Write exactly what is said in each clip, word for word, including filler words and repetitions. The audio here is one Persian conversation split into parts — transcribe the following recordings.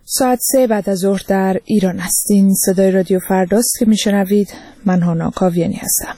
ساعت سه بعد از ظهر در ایران هستین. صدای رادیو فرداست که میشنوید. من هانا کاویانی هستم.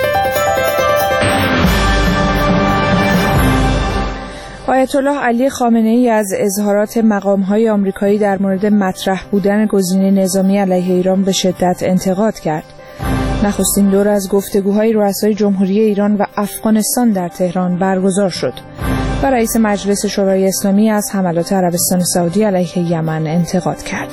آیت الله علی خامنه ای از اظهارات مقام‌های آمریکایی در مورد مطرح بودن گزینه نظامی علیه ایران به شدت انتقاد کرد. نخستین دور از گفتگوهای رؤسای جمهوری ایران و افغانستان در تهران برگزار شد و رئیس مجلس شورای اسلامی از حملات عربستان سعودی علیه یمن انتقاد کرد.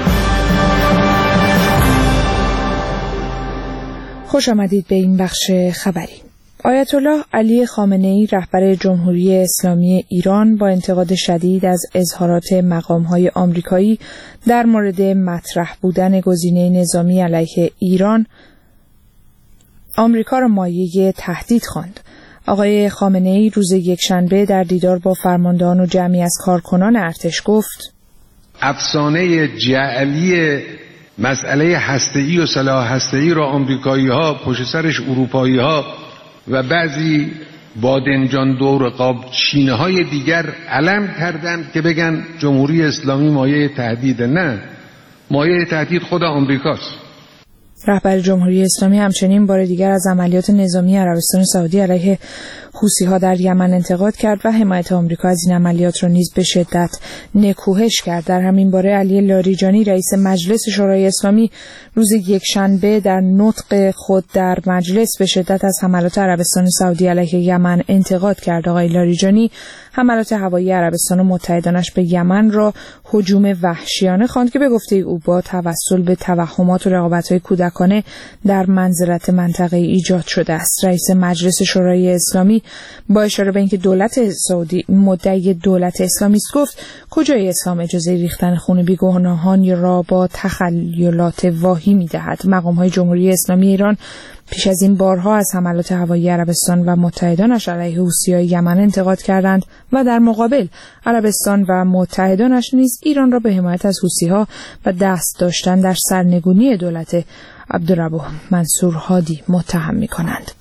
خوش آمدید به این بخش خبری. آیت الله علی خامنه ای رهبر جمهوری اسلامی ایران با انتقاد شدید از اظهارات مقام‌های آمریکایی در مورد مطرح بودن گزینه نظامی علیه ایران آمریکا را مایه تهدید خواند. آقای خامنه ای روز یکشنبه در دیدار با فرماندهان و جمعی از کارکنان ارتش گفت: افسانه جعلی مسئله هسته‌ای و سلاح هسته‌ای را آمریکایی‌ها پشت سرش اروپایی‌ها و بعضی بادنجان دور قاب چینه‌های دیگر علم کردند که بگن جمهوری اسلامی مایه تهدید. نه، مایه تهدید خود آمریکاست. رهبر جمهوری اسلامی همچنین بار دیگر از عملیات نظامی عربستان سعودی علیه حوثی‌ها در یمن انتقاد کرد و حمایت آمریکا از این عملیات را نیز به شدت نکوهش کرد. در همین باره علی لاریجانی رئیس مجلس شورای اسلامی روز یکشنبه در نطق خود در مجلس به شدت از حملات عربستان سعودی علیه یمن انتقاد کرد. آقای لاریجانی حملات هوایی عربستان و متحدانش به یمن را هجوم وحشیانه خواند که به گفته او با توسل به توهمات و رقابت‌های کودکانه در منزلت منطقه ایجاد شده است. رئیس مجلس شورای اسلامی با اشاره به اینکه دولت سعودی مدعی دولت اسلامی است گفت: کجای اسلام اجازه ریختن خون بیگناهان را با تخیلات واهی می‌دهد؟ مقام‌های جمهوری اسلامی ایران پیش از این بارها از حملات هوایی عربستان و متحدانش علیه حوثی‌های یمن انتقاد کردند و در مقابل عربستان و متحدانش نیز ایران را به حمایت از حوثی‌ها و دست داشتن در سرنگونی دولت عبدالرب منصور هادی متهم می‌کنند.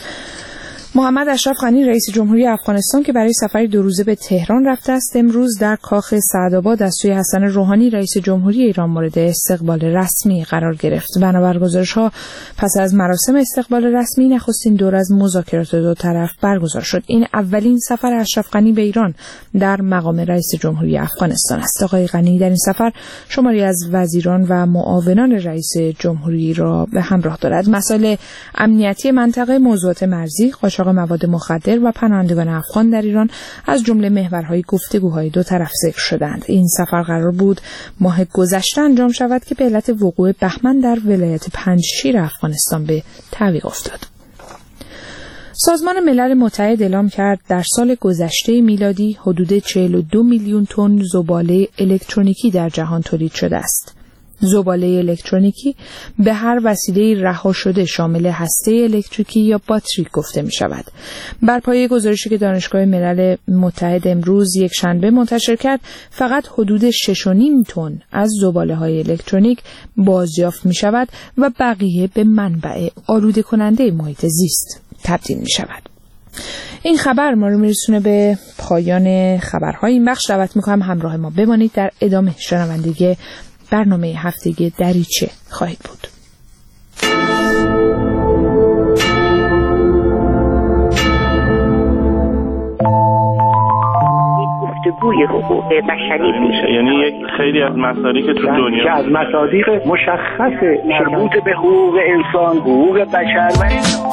محمد اشرف غنی رئیس جمهوری افغانستان که برای سفری دو روزه به تهران رفته است، امروز در کاخ سعدآباد از سوی حسن روحانی رئیس جمهوری ایران مورد استقبال رسمی قرار گرفت. بنابر گزارش‌ها پس از مراسم استقبال رسمی نخستین دور از مذاکرات دو طرف برگزار شد. این اولین سفر اشرف غنی به ایران در مقام رئیس جمهوری افغانستان است. آقای غنی در این سفر شماری از وزیران و معاونان رئیس جمهوری را به همراه دارد. مسائل امنیتی منطقه، موضوعات مرزی، قاچاق مواد مخدر و پناهندگان افغان در ایران از جمله محورهای گفتگوهای دو طرف ذکر شدند. این سفر قرار بود ماه گذشته انجام شود که به علت وقوع بهمن در ولایت پنجشیر افغانستان به تعویق افتاد. سازمان ملل متحد اعلام کرد در سال گذشته میلادی حدود چهل و دو میلیون تن زباله الکترونیکی در جهان تولید شده است. زباله الکترونیکی به هر وسیله رها شده شامل هسته الکتریکی یا باتری گفته می شود. بر پایه گزارشی که دانشگاه ملل متحد امروز یک شنبه منتشر کرد، فقط حدود شش و نیم تن از زباله های الکترونیک بازیافت می شود و بقیه به منبع آلوده کننده محیط زیست تبدیل می شود. این خبر ما رو میرسونه به پایان خبرهای این بخش. دعوت میکنم همراه ما بمانید. در ادامه شنوندگی برنامه هفتگی دریچه خواهید بود. گفتگوی حقوق بشری میشه، یعنی یک خیلی از مصادیق تو دنیا که از مصادیق مشخص مربوط به حقوق انسان، حقوق بشر و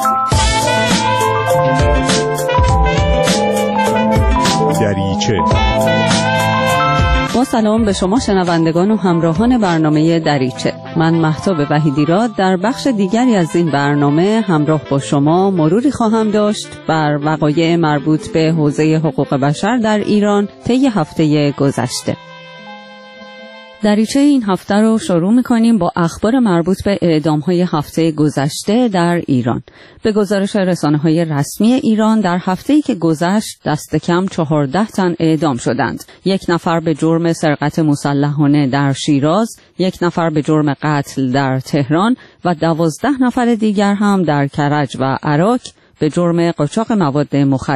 دریچه. با سلام به شما شنوندگان و همراهان برنامه دریچه. من مهتاب وحیدیراد در بخش دیگری از این برنامه همراه با شما مروری خواهم داشت بر وقایع مربوط به حوزه حقوق بشر در ایران طی هفته گذشته. دریچه این هفته رو شروع می‌کنیم با اخبار مربوط به اعدام‌های هفته گذشته در ایران. به گزارش رسانه‌های رسمی ایران در هفته‌ای که گذشت دست کم چهارده تن اعدام شدند. یک نفر به جرم سرقت مسلحانه در شیراز، یک نفر به جرم قتل در تهران و دوازده نفر دیگر هم در کرج و عراق به جرم قاچاق مواد مخدر.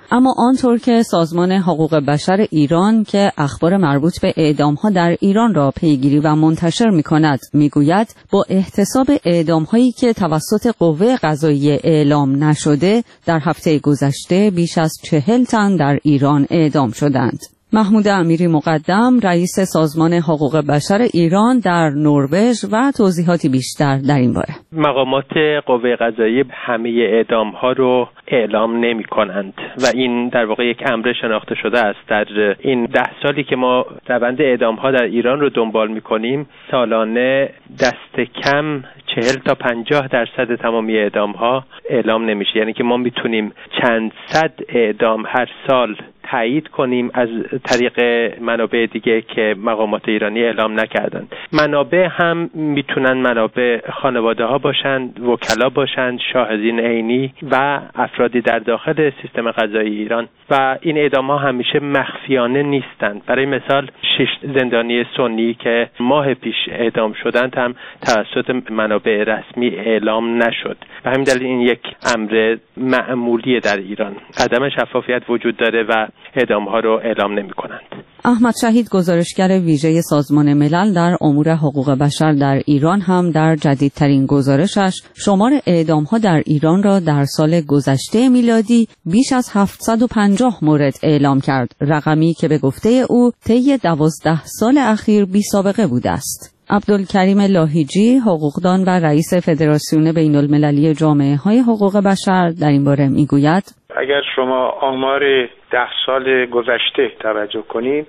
اما آنطور که سازمان حقوق بشر ایران که اخبار مربوط به اعدام‌ها در ایران را پیگیری و منتشر می‌کند می‌گوید با احتساب اعدام‌هایی که توسط قوه قضاییه اعلام نشده در هفته گذشته بیش از چهل تن در ایران اعدام شدند. محمود امیری مقدم رئیس سازمان حقوق بشر ایران در نروژ و توضیحاتی بیشتر در این باره. مقامات قوه قضاییه همه اعدام ها رو اعلام نمی کنند و این در واقع یک امر شناخته شده است. در این ده سالی که ما روند اعدام ها در ایران رو دنبال می کنیم سالانه دست کم چهل تا پنجاه درصد تمامی اعدام ها اعلام نمیشه، یعنی که ما میتونیم چند صد اعدام هر سال تایید کنیم از طریق منابع دیگه که مقامات ایرانی اعلام نکردن. منابع هم میتونن منابع خانواده ها باشند، وکلا باشند، شاهدین عینی و افرادی در داخل سیستم قضایی ایران و این اعدام ها همیشه مخفیانه نیستند. برای مثال شش زندانی سنی که ماه پیش اعدام شدند هم توسط منابع رسمی اعلام نشد. به همین دلیل این یک امر معمولی در ایران. عدم شفافیت وجود داره و اعدام ها رو اعلام نمی کنند. احمد شهید گزارشگر ویژه سازمان ملل در امور حقوق بشر در ایران هم در جدیدترین گزارشش شمار اعدام ها در ایران را در سال گذشته میلادی بیش از هفتصد و پنجاه مورد اعلام کرد، رقمی که به گفته او طی دوازده سال اخیر بی سابقه بوده است. عبدالکریم لاهیجی، حقوقدان و رئیس فدراسیون بین المللی جامعه های حقوق بشر در این باره میگوید اگر شما آمار ده سال گذشته توجه کنید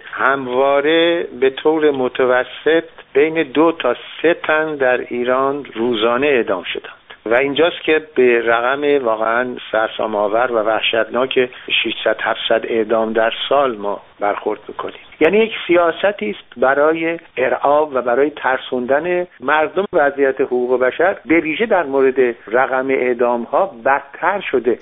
همواره به طور متوسط بین دو تا سه تن در ایران روزانه اعدام شدند و اینجاست که به رقم واقعا سرسام‌آور و وحشتناک ششصد هفتصد اعدام در سال ما برخورد میکنیم. یعنی یک سیاستی است برای ارعاب و برای ترسوندن مردم. وضعیت حقوق بشر به ویژه در مورد رقم اعدام ها بدتر شده.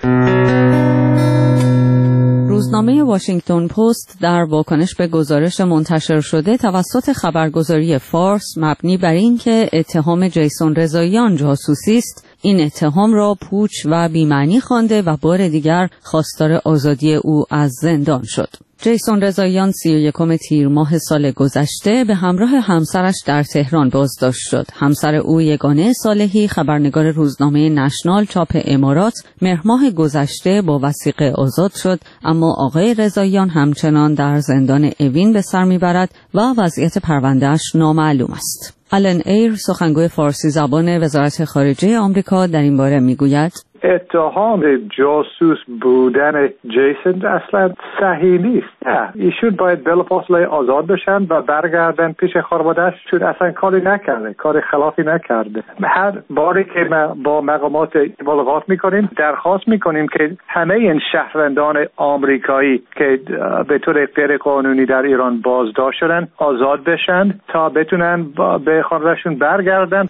روزنامه واشنگتن پست در واکنش به گزارش منتشر شده توسط خبرگزاری فارس مبنی بر این که اتهام جیسون رضاییان جاسوسی است، این اتهام را پوچ و بی‌معنی خوانده و بار دیگر خواستار آزادی او از زندان شد. جیسون رضاییان سی و یکم تیر ماه سال گذشته به همراه همسرش در تهران بازداشت شد. همسر او یگانه صالحی خبرنگار روزنامه نشنال چاپ امارات مهر ماه گذشته با وثیقه آزاد شد، اما آقای رضاییان همچنان در زندان اوین به سر میبرد و وضعیت پروندهش نامعلوم است. آلن ایر سخنگوی فارسی زبان وزارت خارجه آمریکا در این باره میگوید اتهام جاسوس بودن جیسون اصلا صحیح نیست. ایشون باید بلافاصله آزاد بشن و برگردن پیش خانواده‌اش، چون اصلا کاری نکرده، کار خلافی نکرده. هر باری که ما با مقامات ملاقات میکنیم درخواست میکنیم که همه این شهروندان آمریکایی که به طور غیر قانونی در ایران بازداشت شدن آزاد بشن تا بتونن به خانواده‌شون برگردن.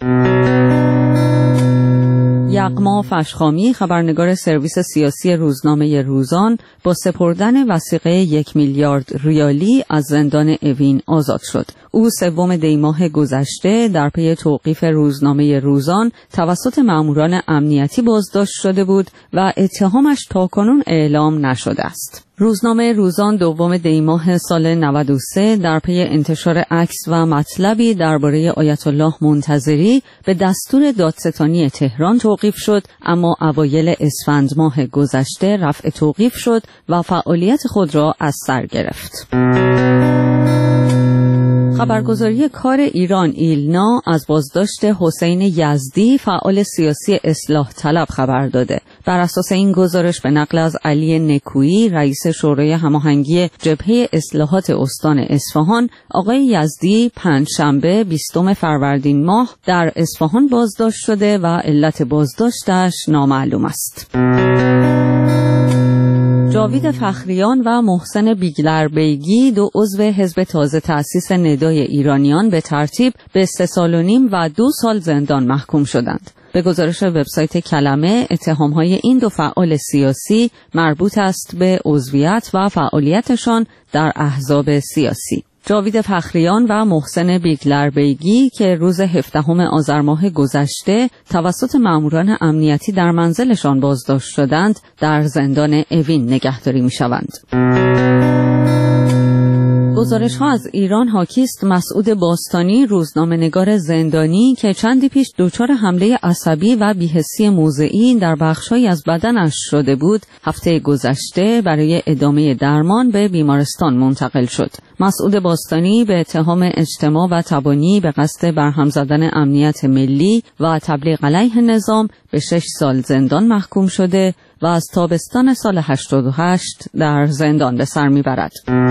یغما فشخامی خبرنگار سرویس سیاسی روزنامه روزان با سپردن وثیقه یک میلیارد ریالی از زندان اوین آزاد شد. او سوم دی ماه گذشته در پی توقیف روزنامه روزان توسط ماموران امنیتی بازداشت شده بود و اتهامش تاکنون اعلام نشده است. روزنامه روزان دوم دی ماه سال نود و سه در پی انتشار عکس و مطلبی درباره آیت الله منتظری به دستور دادستانی تهران توقیف شد، اما اوایل اسفند ماه گذشته رفع توقیف شد و فعالیت خود را از سر گرفت. خبرگزاری کار ایران ایلنا از بازداشت حسین یزدی فعال سیاسی اصلاح طلب خبر داده. بر اساس این گزارش به نقل از علی نکویی رئیس شورای هماهنگی جبهه اصلاحات استان اصفهان، آقای یزدی پنجشنبه بیستم فروردین ماه در اصفهان بازداشت شده و علت بازداشتش نامعلوم است. جاوید فخریان و محسن بیگلر بیگی دو عضو حزب تازه تأسیس ندای ایرانیان به ترتیب به سه سال و نیم و دو سال زندان محکوم شدند. به گزارش وبسایت کلمه اتهام‌های این دو فعال سیاسی مربوط است به عضویت و فعالیتشان در احزاب سیاسی. جاوید فخریان و محسن بیگلربیگی که روز هفدهم آذر ماه گذشته توسط ماموران امنیتی در منزلشان بازداشت شدند، در زندان اوین نگهداری می‌شوند. گزارش ها از ایران حاکی است مسعود باستانی، روزنامه‌نگار زندانی که چندی پیش دچار حمله عصبی و بی‌حسی موضعی در بخش‌هایی از بدنش شده بود، هفته گذشته برای ادامه درمان به بیمارستان منتقل شد. مسعود باستانی به اتهام اجتماع و تبانی به قصد برهم زدن امنیت ملی و تبلیغ علیه نظام به شش سال زندان محکوم شده و از تابستان سال هشتاد و هشت در زندان به سر میبرد.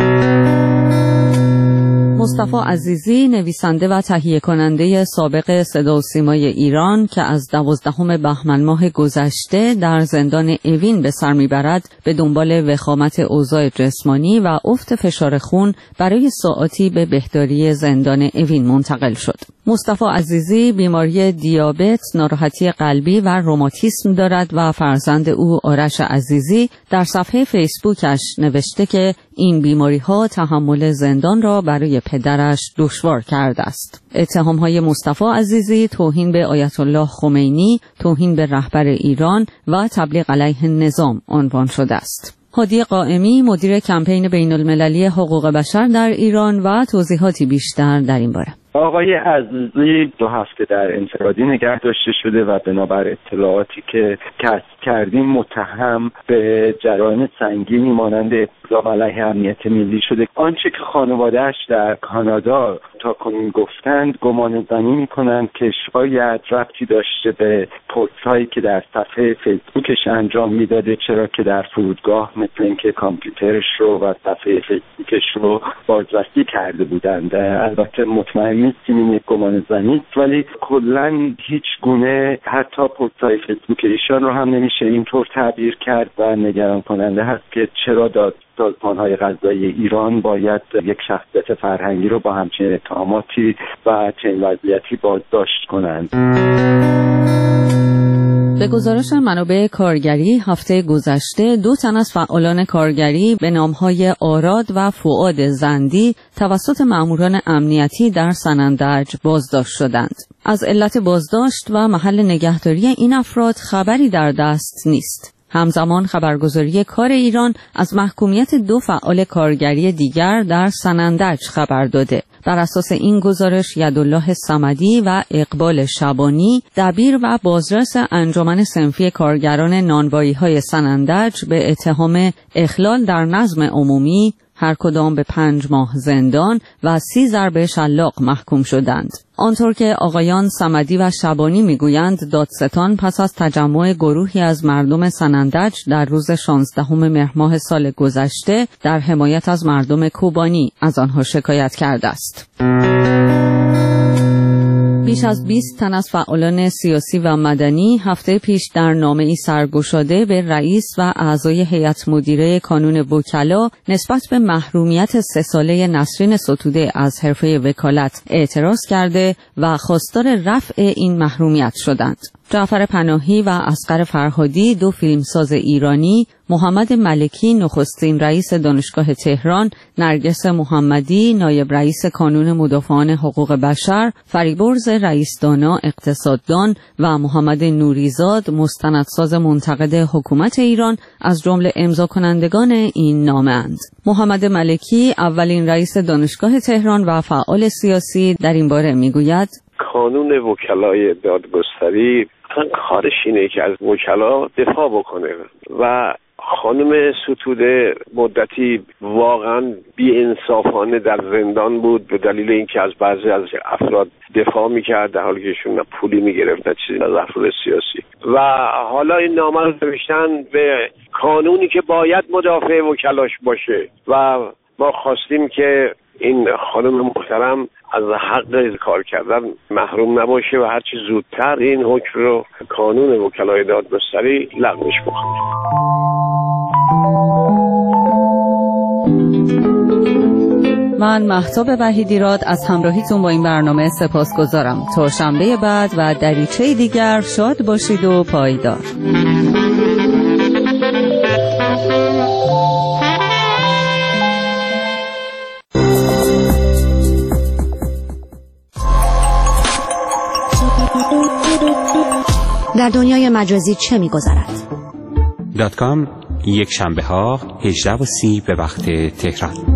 مصطفی عزیزی، نویسنده و تهیه کننده سابق صدا و سیمای ایران که از دوازدهم بهمن ماه گذشته در زندان اوین به سر میبرد، به دنبال وخامت اوضاع جسمانی و افت فشار خون برای ساعاتی به بهداری زندان اوین منتقل شد. مصطفی عزیزی بیماری دیابت، ناراحتی قلبی و روماتیسم دارد و فرزند او آرش عزیزی در صفحه فیسبوکش نوشته که این بیماری‌ها تحمل زندان را برای پدرش دشوار کرده است. اتهام‌های مصطفی عزیزی توهین به آیت الله خمینی، توهین به رهبر ایران و تبلیغ علیه نظام عنوان شده است. هادی قائمی، مدیر کمپین بین‌المللی حقوق بشر در ایران و توضیحاتی بیشتر در این باره. آقای عزیزی دو هفته در انفرادی نگه داشته شده و بنابر اطلاعاتی که کسب کردیم متهم به جرایم سنگینی مانند اقدام علیه امنیت ملی شده. آنچه که خانواده‌اش در کانادا تا کنون گفتند، گمان زنی می‌کنند که شاید ربطی داشته به پست‌هایی که در صفحه فیسبوکش انجام میداده، چرا که در فرودگاه مثل اینکه کامپیوترش رو و صفحه فیسبوکش رو بازرسی کرده بودند. البته مطمئن نیستیم این یک گمان زنی است، ولی کلاً هیچ گونه حتی پست‌های فیسبوک ایشان رو هم نمیشه اینطور تعبیر کرد و نگران کننده هست که چرا داد سازمان‌های قضایی ایران باید یک شخصیت فرهنگی رو با همچین اتهاماتی و چنین وضعیتی بازداشت کنند. به گزارش منابع کارگری، هفته گذشته دو تن از فعالان کارگری به نام‌های آراد و فؤاد زندی توسط ماموران امنیتی در سنندج بازداشت شدند. از علت بازداشت و محل نگهداری این افراد خبری در دست نیست. همزمان خبرگزاری کار ایران از محکومیت دو فعال کارگری دیگر در سنندج خبر داده. بر اساس این گزارش یدالله صمدی و اقبال شبانی، دبیر و بازرس انجمن صنفی کارگران نانوایی‌های سنندج، به اتهام اخلال در نظم عمومی هر کدام به پنج ماه زندان و سی ضرب شلاق محکوم شدند. آنطور که آقایان صمدی و شبانی میگویند، دادستان پس از تجمع گروهی از مردم سنندج در روز شانزدهم مهر ماه سال گذشته در حمایت از مردم کوبانی از آنها شکایت کرده است. بیش از بیست تن از فعالان سیاسی و مدنی هفته پیش در نامه‌ای سرگشاده به رئیس و اعضای هیئت مدیره کانون وکلا نسبت به محرومیت سه ساله نسرین ستوده از حرفه وکالت اعتراض کرده و خواستار رفع این محرومیت شدند. جعفر پناهی و اصغر فرهادی، دو فیلمساز ایرانی، محمد ملکی نخستین رئیس دانشگاه تهران، نرگس محمدی نایب رئیس کانون مدافعان حقوق بشر، فریبرز رئیس دانا اقتصاددان و محمد نوریزاد مستندساز منتقد حکومت ایران از جمله امضا کنندگان این نامه‌اند. محمد ملکی، اولین رئیس دانشگاه تهران و فعال سیاسی، در این باره میگوید: کانون وکلای دادگستری کارش اینه که از وکلا دفاع بکنه و خانم ستوده مدتی واقعا بی‌انصافانه در زندان بود به دلیل اینکه از بعضی از افراد دفاع میکرد در حالی که ایشون نه پولی میگرفت نه چیزی از افراد سیاسی. و حالا این نامه رو نوشتن به کانونی که باید مدافع وکلاش باشه و ما خواستیم که این خانم محترم از حق کار کردن محروم نباشه و هرچی زودتر این حکم رو کانون وکلای دادگستری لغوش بکنه. من مهتاب وحیدیراد از همراهیتون با این برنامه سپاسگزارم. تا شنبه بعد و دریچه دیگر شاد باشید و پایدار. در دنیای مجازی چه می‌گذرد؟ دات کام یک شنبه ها هجده و سی به وقت تهران.